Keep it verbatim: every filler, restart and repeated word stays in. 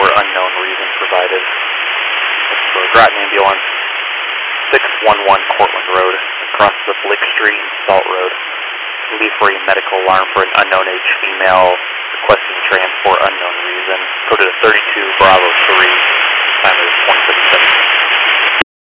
unknown reason provided. This is a Groton ambulance, six one one Cortland Road, across the Blick Street and Salt Road. Will be for a medical alarm for an unknown age female requesting transport unknown reason. Coded to thirty-two Bravo three, time is twenty thirty-seven.